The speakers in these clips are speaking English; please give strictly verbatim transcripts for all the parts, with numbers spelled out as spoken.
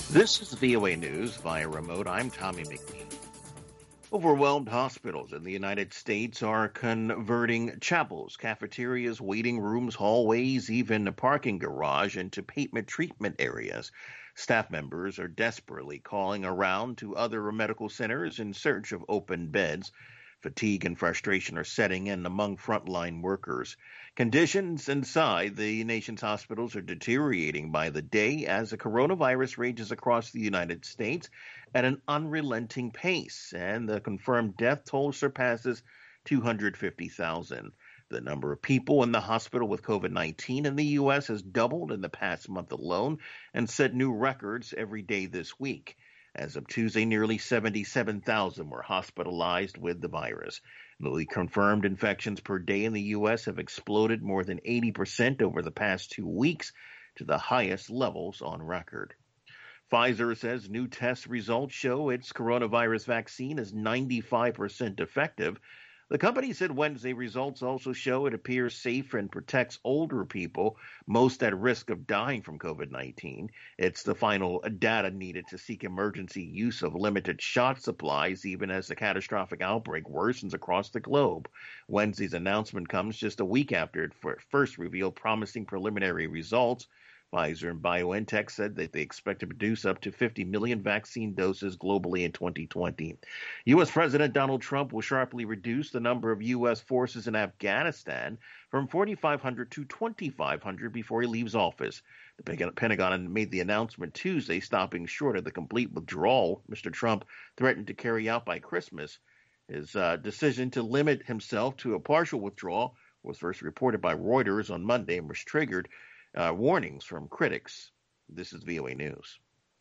This is V O A News via remote. I'm Tommy McNeil. Overwhelmed hospitals in the United States are converting chapels, cafeterias, waiting rooms, hallways, even a parking garage into pavement treatment areas. Staff members are desperately calling around to other medical centers in search of open beds. Fatigue and frustration are setting in among frontline workers. Conditions inside the nation's hospitals are deteriorating by the day as the coronavirus rages across the United States at an unrelenting pace, and the confirmed death toll surpasses two hundred fifty thousand. The number of people in the hospital with COVID nineteen in the U S has doubled in the past month alone and set new records every day this week. As of Tuesday, nearly seventy-seven thousand were hospitalized with the virus. Newly confirmed infections per day in the U S have exploded more than eighty percent over the past two weeks to the highest levels on record. Pfizer says new test results show its coronavirus vaccine is ninety-five percent effective. The company said Wednesday results also show it appears safe and protects older people most at risk of dying from COVID nineteen. It's the final data needed to seek emergency use of limited shot supplies, even as the catastrophic outbreak worsens across the globe. Wednesday's announcement comes just a week after it first revealed promising preliminary results. Pfizer and BioNTech said that they expect to produce up to fifty million vaccine doses globally in twenty twenty. U S. President Donald Trump will sharply reduce the number of U S forces in Afghanistan from forty-five hundred to twenty-five hundred before he leaves office. The Pentagon made the announcement Tuesday, stopping short of the complete withdrawal Mister Trump threatened to carry out by Christmas. His uh, decision to limit himself to a partial withdrawal was first reported by Reuters on Monday and was triggered Uh, warnings from critics. This is V O A News.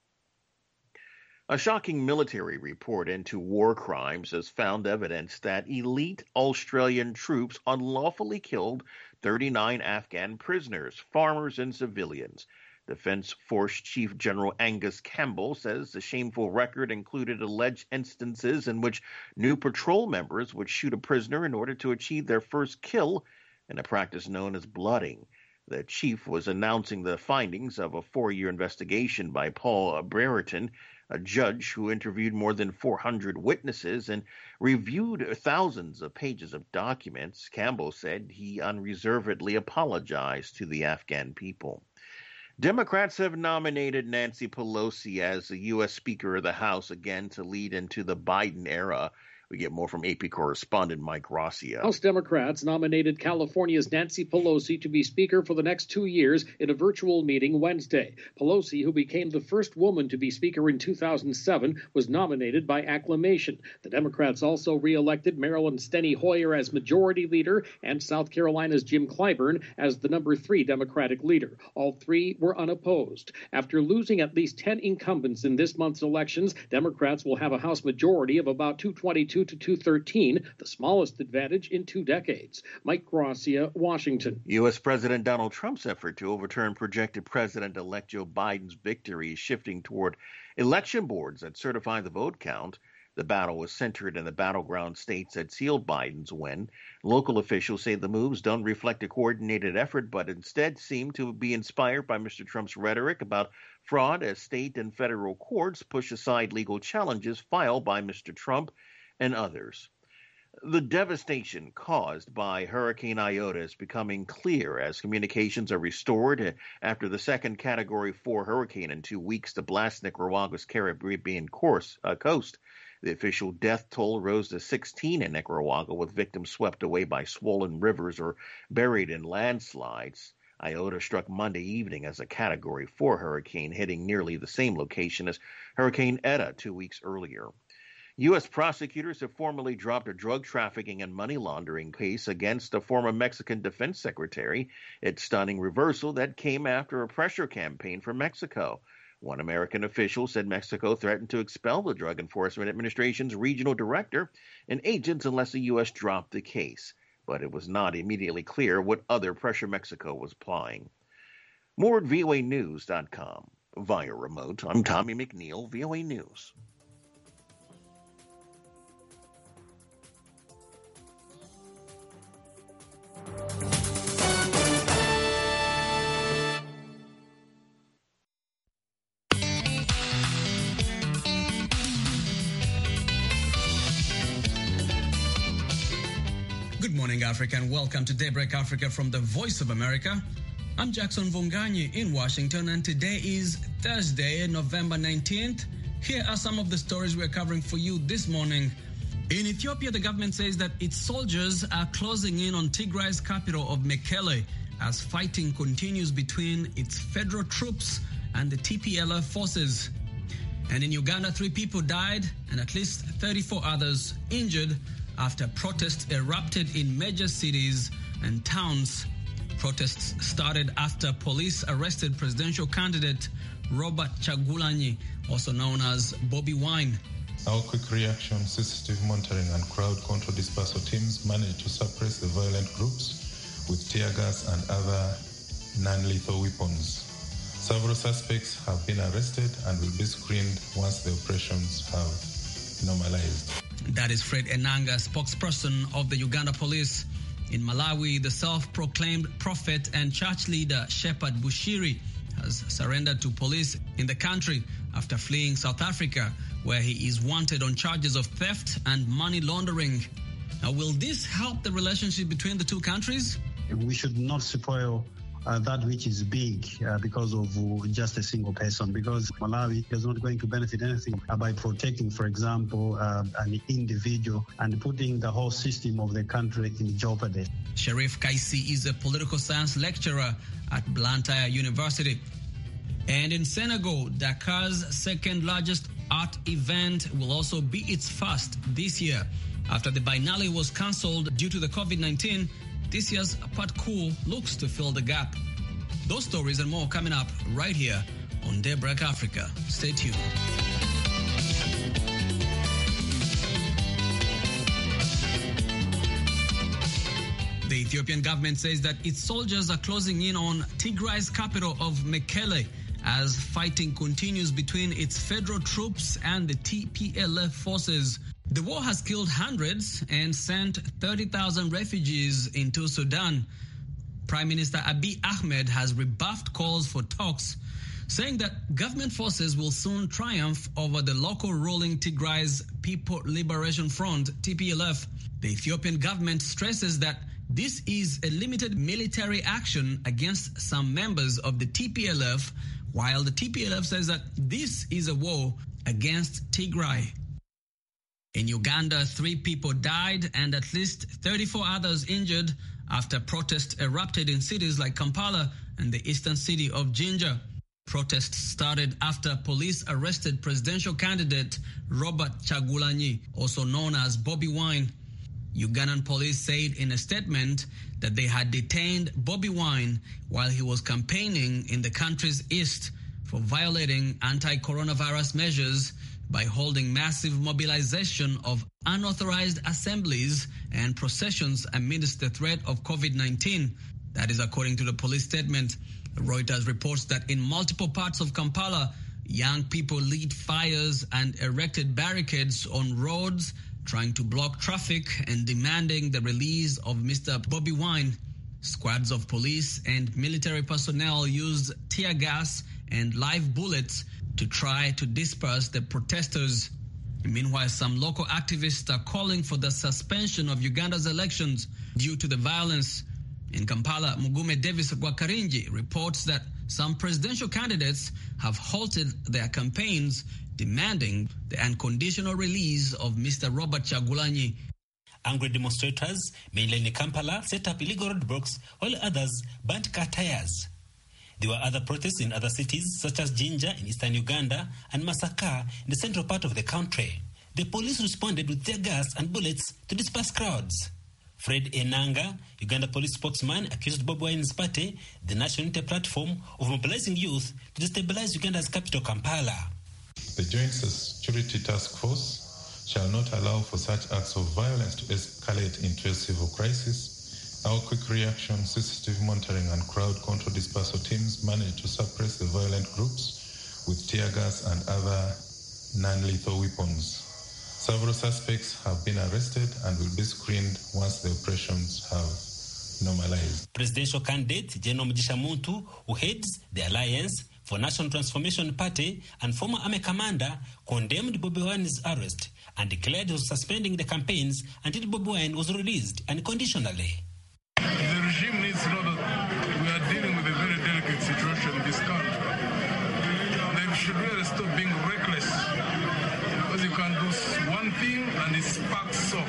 A shocking military report into war crimes has found evidence that elite Australian troops unlawfully killed thirty-nine Afghan prisoners, farmers, and civilians. Defense Force Chief General Angus Campbell says the shameful record included alleged instances in which new patrol members would shoot a prisoner in order to achieve their first kill, in a practice known as blooding. The chief was announcing the findings of a four-year investigation by Paul Brereton, a judge who interviewed more than four hundred witnesses and reviewed thousands of pages of documents. Campbell said he unreservedly apologized to the Afghan people. Democrats have nominated Nancy Pelosi as the U S. Speaker of the House again to lead into the Biden era. We get more from A P correspondent Mike Gracia. House Democrats nominated California's Nancy Pelosi to be Speaker for the next two years in a virtual meeting Wednesday. Pelosi, who became the first woman to be Speaker in two thousand seven, was nominated by acclamation. The Democrats also re-elected Maryland Steny Hoyer as Majority Leader and South Carolina's Jim Clyburn as the number three Democratic leader. All three were unopposed. After losing at least ten incumbents in this month's elections, Democrats will have a House majority of about two twenty-two to two thirteen, the smallest advantage in two decades. Mike Gracia, Washington. U S. President Donald Trump's effort to overturn projected President-elect Joe Biden's victory is shifting toward election boards that certify the vote count. The battle was centered in the battleground states that sealed Biden's win. Local officials say the moves don't reflect a coordinated effort, but instead seem to be inspired by Mister Trump's rhetoric about fraud as state and federal courts push aside legal challenges filed by Mister Trump and others. The devastation caused by Hurricane Iota is becoming clear as communications are restored after the second Category four hurricane in two weeks to blast Nicaragua's Caribbean course, uh, coast. The official death toll rose to sixteen in Nicaragua, with victims swept away by swollen rivers or buried in landslides. Iota struck Monday evening as a Category four hurricane, hitting nearly the same location as Hurricane Eta two weeks earlier. U S prosecutors have formally dropped a drug trafficking and money laundering case against a former Mexican defense secretary. It's stunning reversal that came after a pressure campaign from Mexico. One American official said Mexico threatened to expel the Drug Enforcement Administration's regional director and agents unless the U S dropped the case. But it was not immediately clear what other pressure Mexico was applying. More at V O A news dot com. Via remote, I'm Tommy McNeil, V O A News. morning, Africa, and welcome to Daybreak Africa from the Voice of America. I'm Jackson Vunganyi in Washington, and today is Thursday, November nineteenth. Here are some of the stories we're covering for you this morning. In Ethiopia, the government says that its soldiers are closing in on Tigray's capital of Mekele as fighting continues between its federal troops and the T P L F forces. And in Uganda, three people died and at least thirty-four others injured after protests erupted in major cities and towns. Protests started after police arrested presidential candidate Robert Chagulanyi, also known as Bobi Wine. Our quick reaction, C C T V monitoring and crowd control dispersal teams managed to suppress the violent groups with tear gas and other non-lethal weapons. Several suspects have been arrested and will be screened once the operations have normalized. That is Fred Enanga, spokesperson of the Uganda police. In Malawi, the self-proclaimed prophet and church leader Shepherd Bushiri has surrendered to police in the country after fleeing South Africa, where he is wanted on charges of theft and money laundering. Now, will this help the relationship between the two countries? We should not spoil Uh, that which is big uh, because of uh, just a single person, because Malawi is not going to benefit anything uh, by protecting, for example, uh, an individual and putting the whole system of the country in jeopardy. Sharif Kaisi is a political science lecturer at Blantyre University. And in Senegal, Dakar's second largest art event will also be its first this year. After the Biennale was cancelled due to the COVID nineteen, this year's Patcool looks to fill the gap. Those stories and more coming up right here on Daybreak Africa. Stay tuned. The Ethiopian government says that its soldiers are closing in on Tigray's capital of Mekele as fighting continues between its federal troops and the T P L F forces. The war has killed hundreds and sent thirty thousand refugees into Sudan. Prime Minister Abiy Ahmed has rebuffed calls for talks, saying that government forces will soon triumph over the local ruling Tigray's People Liberation Front, T P L F. The Ethiopian government stresses that this is a limited military action against some members of the T P L F, while the T P L F says that this is a war against Tigray. In Uganda, three people died and at least thirty-four others injured after protests erupted in cities like Kampala and the eastern city of Jinja. Protests started after police arrested presidential candidate Robert Chagulanyi, also known as Bobi Wine. Ugandan police said in a statement that they had detained Bobi Wine while he was campaigning in the country's east for violating anti-coronavirus measures by holding massive mobilization of unauthorized assemblies and processions amidst the threat of COVID nineteen. That is according to the police statement. Reuters reports that in multiple parts of Kampala, young people lit fires and erected barricades on roads, trying to block traffic and demanding the release of Mister Bobi Wine. Squads of police and military personnel used tear gas and live bullets to try to disperse the protesters. Meanwhile, some local activists are calling for the suspension of Uganda's elections due to the violence. In Kampala, Mugume Davis Gwakarinji reports that some presidential candidates have halted their campaigns, demanding the unconditional release of Mister Robert Chagulanyi. Angry demonstrators, mainly in Kampala, set up illegal roadblocks, while others burnt car tires. There were other protests in other cities, such as Jinja in eastern Uganda and Masaka in the central part of the country. The police responded with tear gas and bullets to disperse crowds. Fred Enanga, Uganda police spokesman, accused Bobi Wine's party, the National Unity Platform, of mobilizing youth to destabilize Uganda's capital, Kampala. The Joint Security Task Force shall not allow for such acts of violence to escalate into a civil crisis. Our quick reaction, C C T V monitoring and crowd control dispersal teams managed to suppress the violent groups with tear gas and other non-lethal weapons. Several suspects have been arrested and will be screened once the operations have normalized. Presidential candidate General Mugisha Muntu, who heads the Alliance for National Transformation Party and former army commander, condemned Bobi Wine's arrest and declared he was suspending the campaigns until Bobi Wine was released unconditionally. The regime needs to know that we are dealing with a very delicate situation in this country. They should really stop being reckless, because you can do one thing and it sparks off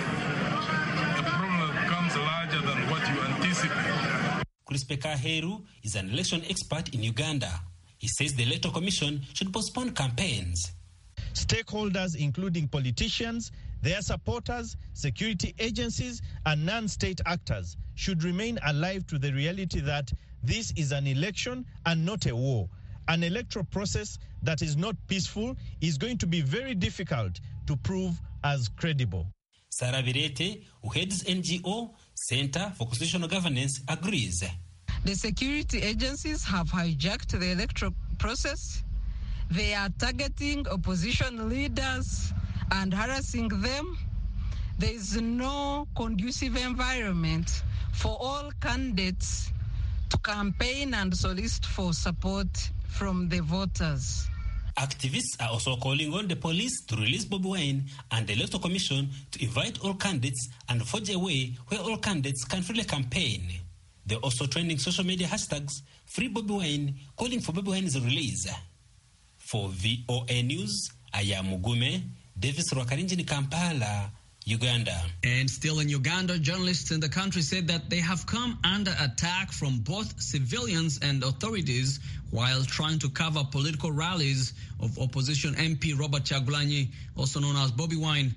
a problem that becomes larger than what you anticipate. Crispe Kaheru is an election expert in Uganda. He says the Electoral Commission should postpone campaigns. Stakeholders, including politicians, their supporters, security agencies, and non-state actors, should remain alive to the reality that this is an election and not a war. An electoral process that is not peaceful is going to be very difficult to prove as credible. Sarah Virete, who heads N G O Center for Constitutional Governance, agrees. The security agencies have hijacked the electoral process. They are targeting opposition leaders and harassing them. There is no conducive environment for all candidates to campaign and solicit for support from the voters. Activists are also calling on the police to release Bobi Wine and the Electoral Commission to invite all candidates and forge a way where all candidates can freely campaign. They're also trending social media hashtags Free Bobi Wine, calling for Bobi Wine's release. For V O A News, I am Mugume, Davis Rwakarinji in Kampala, Uganda. And still in Uganda, journalists in the country said that they have come under attack from both civilians and authorities while trying to cover political rallies of opposition M P Robert Kyagulanyi, also known as Bobi Wine.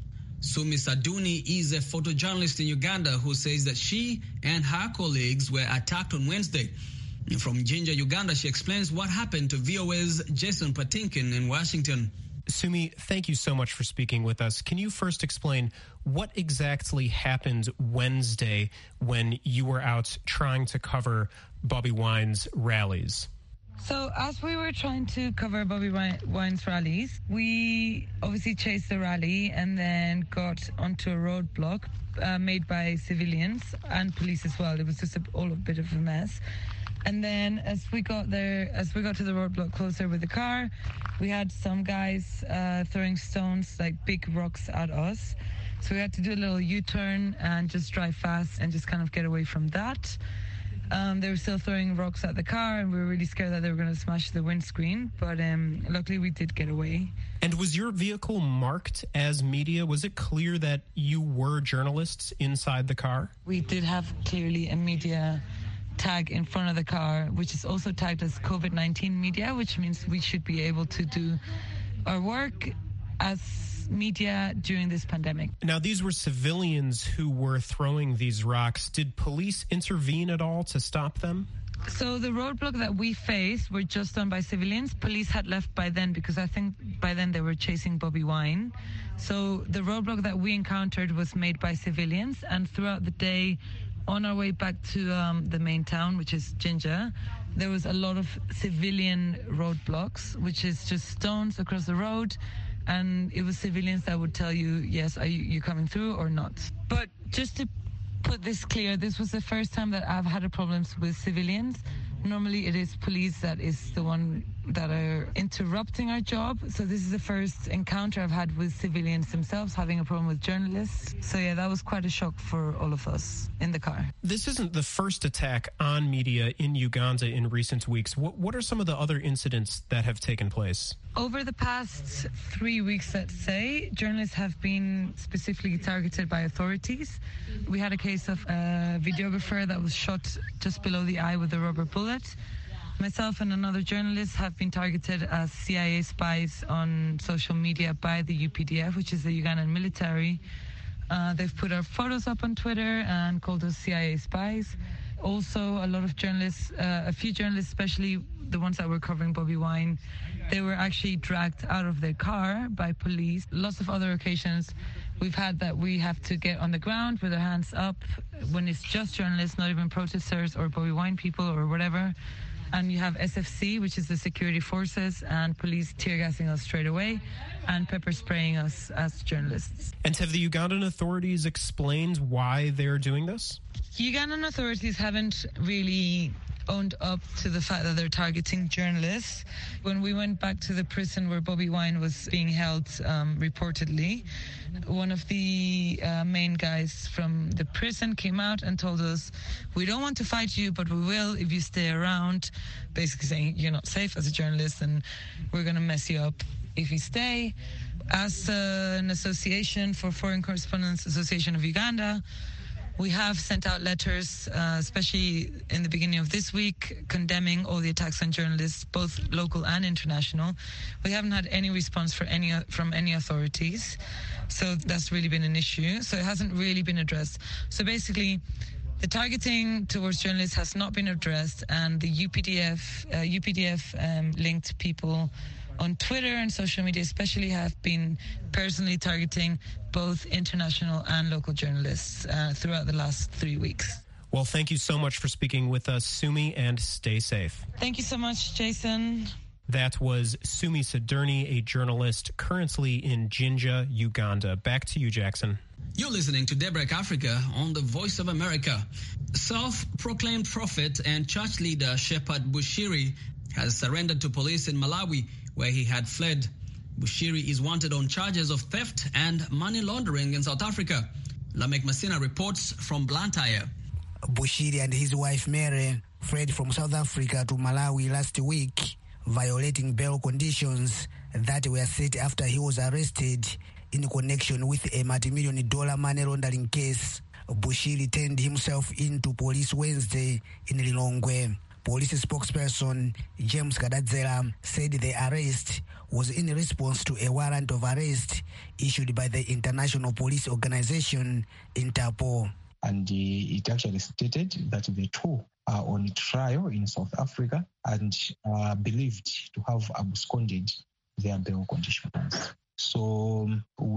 Sumi Saduni is a photojournalist in Uganda who says that she and her colleagues were attacked on Wednesday. From Jinja, Uganda, she explains what happened to V O A's Jason Patinkin in Washington. Sumi, thank you so much for speaking with us. Can you first explain what exactly happened Wednesday when you were out trying to cover Bobi Wine's rallies? So as we were trying to cover Bobi Wine's rallies, we obviously chased the rally and then got onto a roadblock uh, made by civilians and police as well. It was just a, all a bit of a mess. And then as we got there, as we got to the roadblock closer with the car, we had some guys uh, throwing stones, like big rocks at us. So we had to do a little U-turn and just drive fast and just kind of get away from that. Um, they were still throwing rocks at the car, and we were really scared that they were going to smash the windscreen. But um, luckily, we did get away. And was your vehicle marked as media? Was it clear that you were journalists inside the car? We did have clearly a media tag in front of the car, which is also tagged as COVID nineteen media, which means we should be able to do our work as media during this pandemic. Now, these were civilians who were throwing these rocks. Did police intervene at all to stop them? So the roadblock that we faced were just done by civilians. Police had left by then because I think by then they were chasing Bobi Wine. So the roadblock that we encountered was made by civilians, and throughout the day, on our way back to um, the main town, which is Jinja, there was a lot of civilian roadblocks, which is just stones across the road. And it was civilians that would tell you, yes, are you, you coming through or not? But just to put this clear, this was the first time that I've had a problems with civilians. Normally it is police that is the one that are interrupting our job. So this is the first encounter I've had with civilians themselves having a problem with journalists. So yeah, that was quite a shock for all of us in the car. This isn't the first attack on media in Uganda in recent weeks. What, what are some of the other incidents that have taken place? Over the past three weeks, let's say, journalists have been specifically targeted by authorities. We had a case of a videographer that was shot just below the eye with a rubber bullet. Myself and another journalist have been targeted as C I A spies on social media by the U P D F, which is the Ugandan military. Uh, they've put our photos up on Twitter and called us C I A spies. Also, a lot of journalists, uh, a few journalists, especially the ones that were covering Bobi Wine, they were actually dragged out of their car by police. Lots of other occasions we've had that we have to get on the ground with our hands up when it's just journalists, not even protesters or Bobi Wine people or whatever. And you have S F C, which is the security forces, and police tear gassing us straight away and pepper spraying us as journalists. And have the Ugandan authorities explained why they're doing this? Ugandan authorities haven't really owned up to the fact that they're targeting journalists. When we went back to the prison where Bobi Wine was being held, um, reportedly, one of the uh, main guys from the prison came out and told us, we don't want to fight you, but we will if you stay around, basically saying you're not safe as a journalist and we're going to mess you up if you stay. As uh, an association for Foreign Correspondents Association of Uganda, we have sent out letters, uh, especially in the beginning of this week, condemning all the attacks on journalists, both local and international. We haven't had any response for any, from any authorities, so that's really been an issue. So it hasn't really been addressed. So basically, the targeting towards journalists has not been addressed, and the U P D F, uh, U P D F um, linked people on Twitter and social media especially have been personally targeting both international and local journalists uh, throughout the last three weeks. Well, thank you so much for speaking with us, Sumi, and stay safe. Thank you so much, Jason. That was Sumi Siderni, a journalist currently in Jinja, Uganda. Back to you, Jackson. You're listening to Daybreak Africa on the Voice of America. Self-proclaimed prophet and church leader Shepherd Bushiri has surrendered to police in Malawi, where he had fled. Bushiri is wanted on charges of theft and money laundering in South Africa. Lamek Masina reports from Blantyre. Bushiri and his wife Mary fled from South Africa to Malawi last week, violating bail conditions that were set after he was arrested in connection with a multi-million dollar money laundering case. Bushiri turned himself into police Wednesday in Lilongwe. Police spokesperson James Kadadzera said the arrest was in response to a warrant of arrest issued by the International Police Organization, Interpol. And uh, it actually stated that the two are on trial in South Africa and are believed to have absconded their bail conditions. So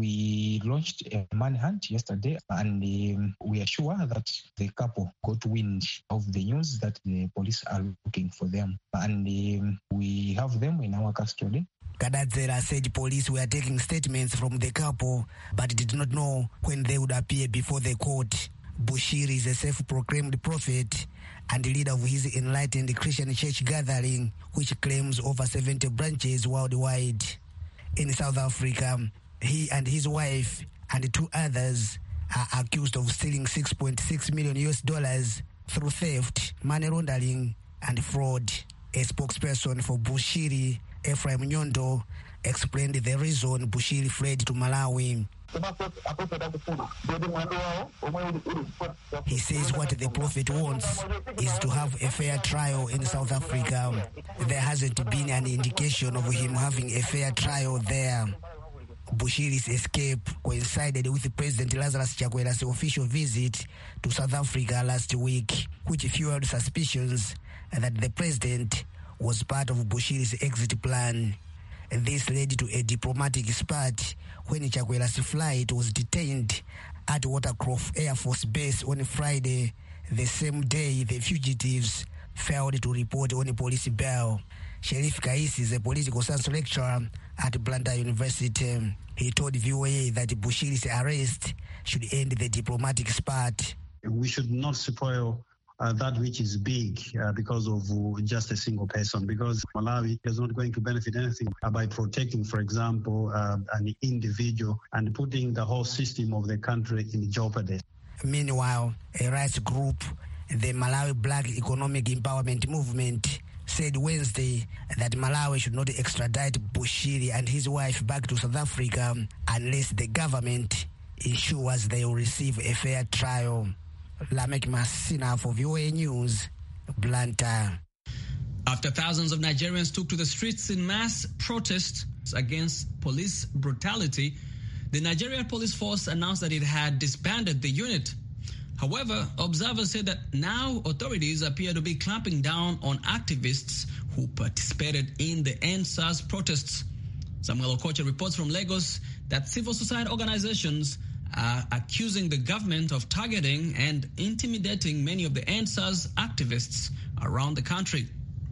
we launched a manhunt yesterday, and um, we are sure that the couple got wind of the news that the police are looking for them, and um, we have them in our custody. Kadadzera said police were taking statements from the couple, but did not know when they would appear before the court. Bushiri is a self-proclaimed prophet and leader of his enlightened Christian church gathering, which claims over seventy branches worldwide. In South Africa, he and his wife and two others are accused of stealing six point six million U S dollars through theft, money laundering, and fraud. A spokesperson for Bushiri, Ephraim Nyondo, explained the reason Bushiri fled to Malawi. He says what the prophet wants is to have a fair trial in South Africa. There hasn't been an indication of him having a fair trial there. Bushiri's escape coincided with President Lazarus Chakwera's official visit to South Africa last week, which fueled suspicions that the president was part of Bushiri's exit plan. This led to a diplomatic spat when Chakwera's flight was detained at Waterkloof Air Force Base on Friday, the same day the fugitives failed to report on police bail. Sheriff Kaisi is a political science lecturer at Blantyre University. He told V O A that Bushiri's arrest should end the diplomatic spat. We should not spoil Uh, that which is big uh, because of uh, just a single person, because Malawi is not going to benefit anything uh, by protecting, for example, uh, an individual and putting the whole system of the country in jeopardy. Meanwhile, a rights group, the Malawi Black Economic Empowerment Movement, said Wednesday that Malawi should not extradite Bushiri and his wife back to South Africa unless the government ensures they will receive a fair trial. Lamek Masina for V O A News, Blantyre. After thousands of Nigerians took to the streets in mass protests against police brutality, the Nigerian police force announced that it had disbanded the unit. However, observers say that now authorities appear to be clamping down on activists who participated in the End SARS protests. Samuel Okoche reports from Lagos that civil society organizations are accusing the government of targeting and intimidating many of the End SARS activists around the country.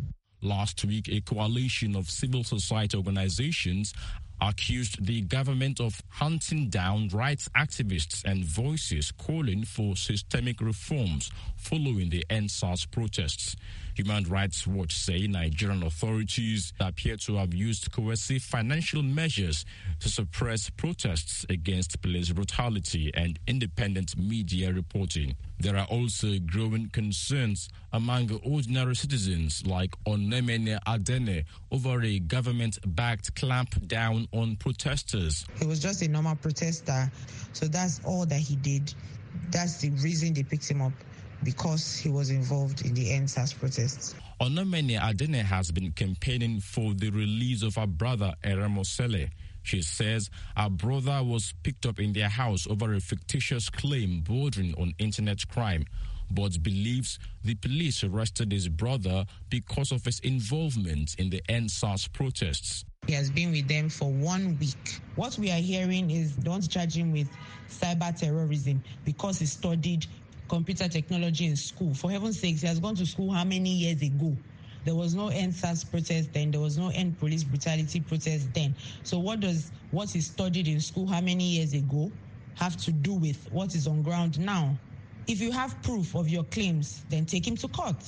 Last week, a coalition of civil society organizations accused the government of hunting down rights activists and voices calling for systemic reforms following the End SARS protests. Human Rights Watch say Nigerian authorities appear to have used coercive financial measures to suppress protests against police brutality and independent media reporting. There are also growing concerns among ordinary citizens like Onemene Adene over a government-backed clampdown on protesters. He was just a normal protester, so that's all that he did. That's the reason they picked him up, because he was involved in the N S A S protests. Onemene Adene has been campaigning for the release of her brother Eremosele. She says her brother was picked up in their house over a fictitious claim bordering on internet crime, but believes the police arrested his brother because of his involvement in the N S A S protests. He has been with them for one week. What we are hearing is don't charge him with cyber terrorism because he studied computer technology in school. For heaven's sakes, he has gone to school how many years ago? There was no N S A S protest then. There was no end police brutality protest then. So what does what he studied in school how many years ago have to do with what is on ground now? If you have proof of your claims, then take him to court.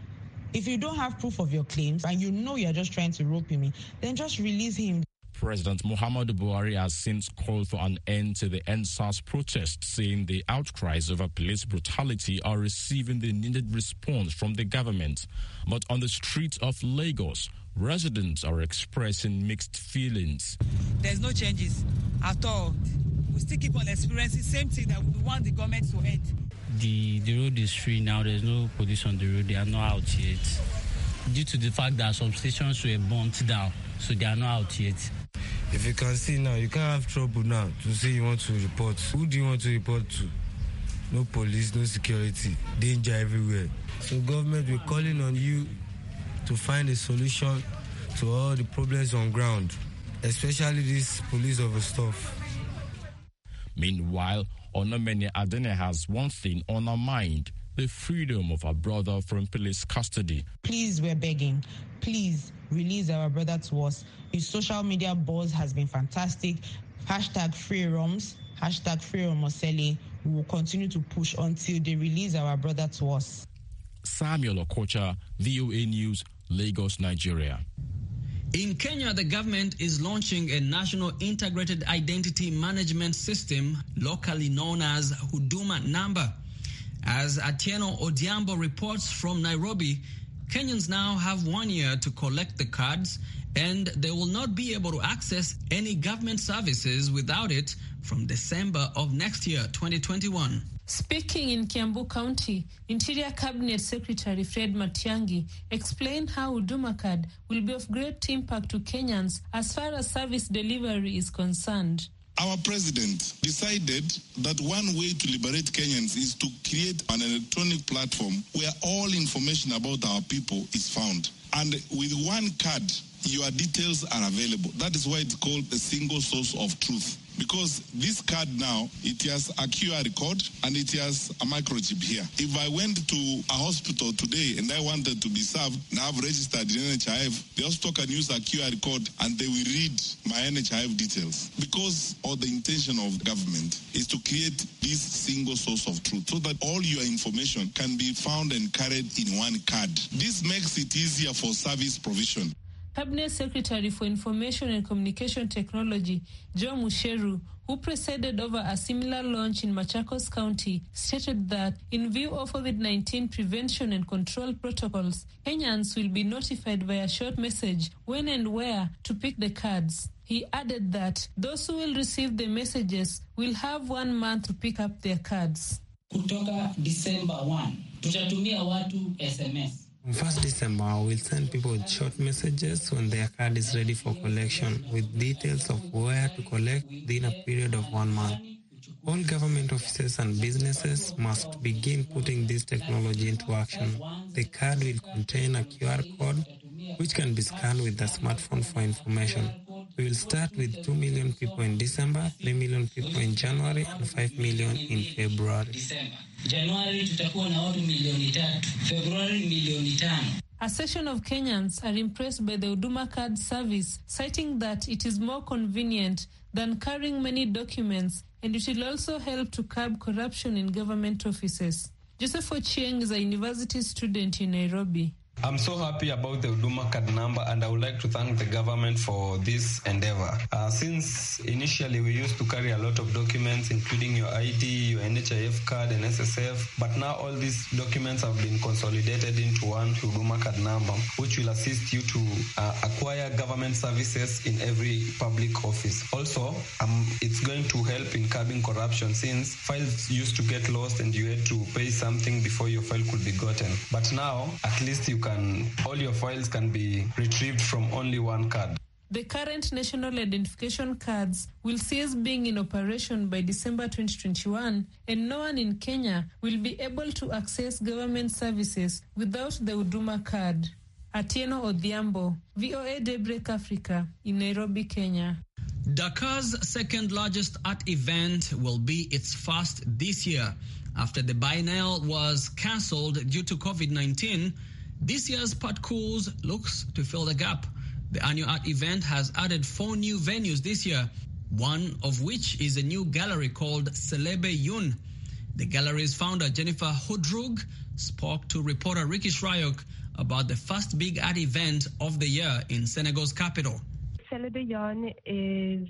If you don't have proof of your claims and you know you're just trying to rope him in, then just release him. President Muhammadu Buhari has since called for an end to the N S A S protests, saying the outcries over police brutality are receiving the needed response from the government. But on the streets of Lagos, residents are expressing mixed feelings. There's no changes at all. We still keep on experiencing the same thing that we want the government to end. The, the road is free now. There's no police on the road. They are not out yet. Due to the fact that some stations were burnt down, so they are not out yet. If you can see now, you can't have trouble now to say you want to report. Who do you want to report to? No police, no security, danger everywhere. So government, we're calling on you to find a solution to all the problems on ground, especially this police over stuff. Meanwhile, Onemene Adene has one thing on her mind: the freedom of her brother from police custody. Please, we're begging. Please release our brother to us. His social media buzz has been fantastic. Hashtag free Roms, hashtag free Romosele. We will continue to push until they release our brother to us. Samuel Okocha, V O A News, Lagos, Nigeria. In Kenya, the government is launching a national integrated identity management system, locally known as Huduma Number. As Atieno Odiambo reports from Nairobi, Kenyans now have one year to collect the cards, and they will not be able to access any government services without it from December of next year, twenty twenty-one. Speaking in Kiambu County, Interior Cabinet Secretary Fred Matiang'i explained how Huduma Card will be of great impact to Kenyans as far as service delivery is concerned. Our president decided that one way to liberate Kenyans is to create an electronic platform where all information about our people is found. And with one card, your details are available. That is why it's called a single source of truth. Because this card now, it has a Q R code and it has a microchip here. If I went to a hospital today and I wanted to be served and I've registered in N H I F, the hospital can use a Q R code and they will read my N H I F details. Because of the intention of the government is to create this single source of truth so that all your information can be found and carried in one card. This makes it easier for service provision. Cabinet Secretary for Information and Communication Technology, Joe Musheru, who presided over a similar launch in Machakos County, stated that in view of COVID nineteen prevention and control protocols, Kenyans will be notified via short message when and where to pick the cards. He added that those who will receive the messages will have one month to pick up their cards. Kutoka December first, tutatumia watu S M S. On first December, we'll send people short messages when their card is ready for collection with details of where to collect within a period of one month. All government offices and businesses must begin putting this technology into action. The card will contain a Q R code which can be scanned with the smartphone for information. We will start with two million people in December, three million people in January, and five million in February. January tutakuwa na watu milioni tatu, February milioni tano. A section of Kenyans are impressed by the Huduma Card service, citing that it is more convenient than carrying many documents and it will also help to curb corruption in government offices. Joseph Ochieng is a university student in Nairobi. I'm so happy about the Huduma card number, and I would like to thank the government for this endeavor. Uh, since initially we used to carry a lot of documents, including your I D, your N H I F card, and S S F, but now all these documents have been consolidated into one Huduma card number, which will assist you to uh, acquire government services in every public office. Also, um, it's going to help in curbing corruption, since files used to get lost and you had to pay something before your file could be gotten. But now, at least you can all your files can be retrieved from only one card. The current national identification cards will cease being in operation by December twenty twenty-one, and no one in Kenya will be able to access government services without the Huduma card. Atieno Odhiambo, V O A Daybreak Africa, in Nairobi, Kenya. Dakar's second largest art event will be its first this year. After the biennial was cancelled due to COVID nineteen, this year's parcours looks to fill the gap. The annual art event has added four new venues this year, one of which is a new gallery called Selebe Yun. The gallery's founder, Jennifer Hodrug, spoke to reporter Ricky Shrayok about the first big art event of the year in Senegal's capital. Selebe Yun is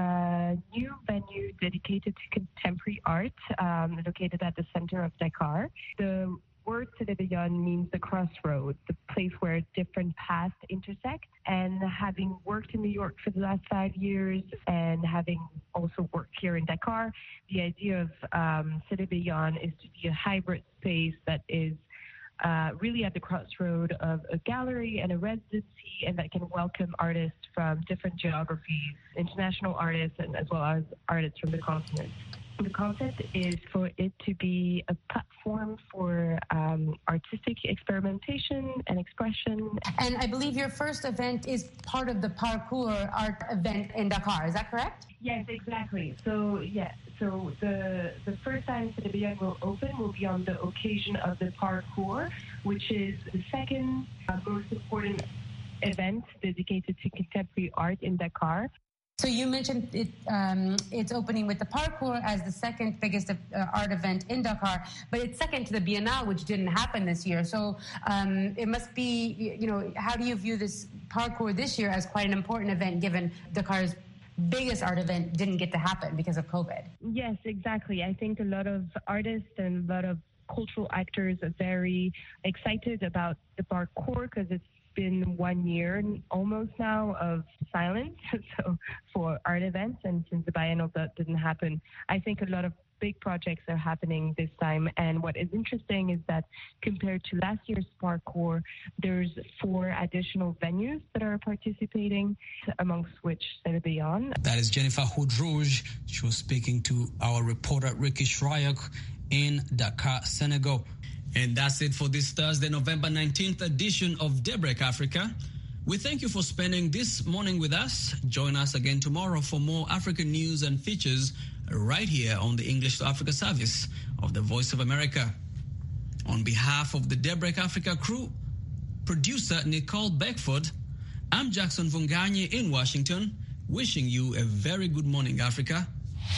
a new venue dedicated to contemporary art, um, located at the center of Dakar. The word Selebe Yun means the crossroad, the place where different paths intersect. And having worked in New York for the last five years and having also worked here in Dakar, the idea of um, Selebe Yun is to be a hybrid space that is uh, really at the crossroad of a gallery and a residency, and that can welcome artists from different geographies, international artists, and as well as artists from the continent. The concept is for it to be a platform for um, artistic experimentation and expression. And I believe your first event is part of the parkour art event in Dakar. Is that correct? Yes, exactly. So, yeah. So the the first time Selebe Yun will open will be on the occasion of the parkour, which is the second uh, most important event dedicated to contemporary art in Dakar. So you mentioned it, um, it's opening with the parkour as the second biggest uh, art event in Dakar, but it's second to the Biennale, which didn't happen this year. So um, it must be, you know, how do you view this parkour this year as quite an important event, given Dakar's biggest art event didn't get to happen because of COVID? Yes, exactly. I think a lot of artists and a lot of cultural actors are very excited about the parkour because it's been one year almost now of silence so for art events, and since the biennial that didn't happen, I think a lot of big projects are happening this time. And what is interesting is that compared to last year's parkour, there's four additional venues that are participating, amongst which Selebe Yun. That is Jennifer Hodrouge. She was speaking to our reporter Ricky Shrayok in Dakar, Senegal. And that's it for this Thursday, November nineteenth edition of Daybreak Africa. We thank you for spending this morning with us. Join us again tomorrow for more African news and features right here on the English to Africa service of the Voice of America. On behalf of the Daybreak Africa crew, producer Nicole Beckford, I'm Jackson Vunganyi in Washington, wishing you a very good morning, Africa.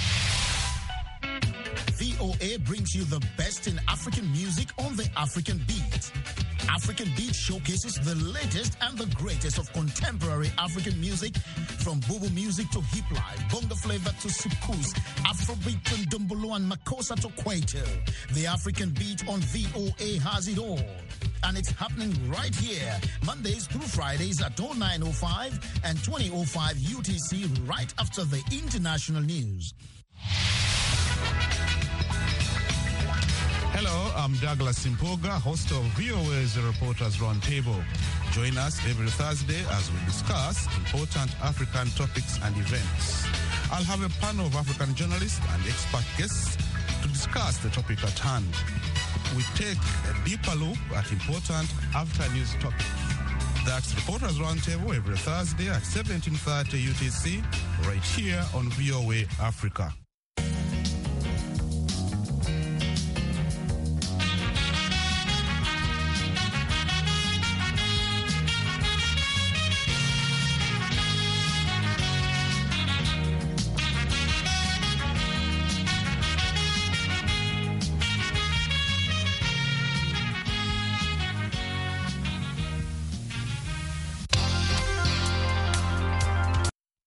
V O A brings you the best in African music on the African Beat. African Beat showcases the latest and the greatest of contemporary African music, from Bobo music to hip life, bongo flavor to soukous, Afrobeat and Dumbolo and Makossa to Kwaito. The African Beat on V O A has it all. And it's happening right here, Mondays through Fridays at oh nine oh five and twenty oh five U T C, right after the international news. Hello, I'm Douglas Simpoga, host of V O A's Reporters Roundtable. Join us every Thursday as we discuss important African topics and events. I'll have a panel of African journalists and expert guests to discuss the topic at hand. We take a deeper look at important African news topics. That's Reporters Roundtable every Thursday at seventeen thirty U T C, right here on V O A Africa.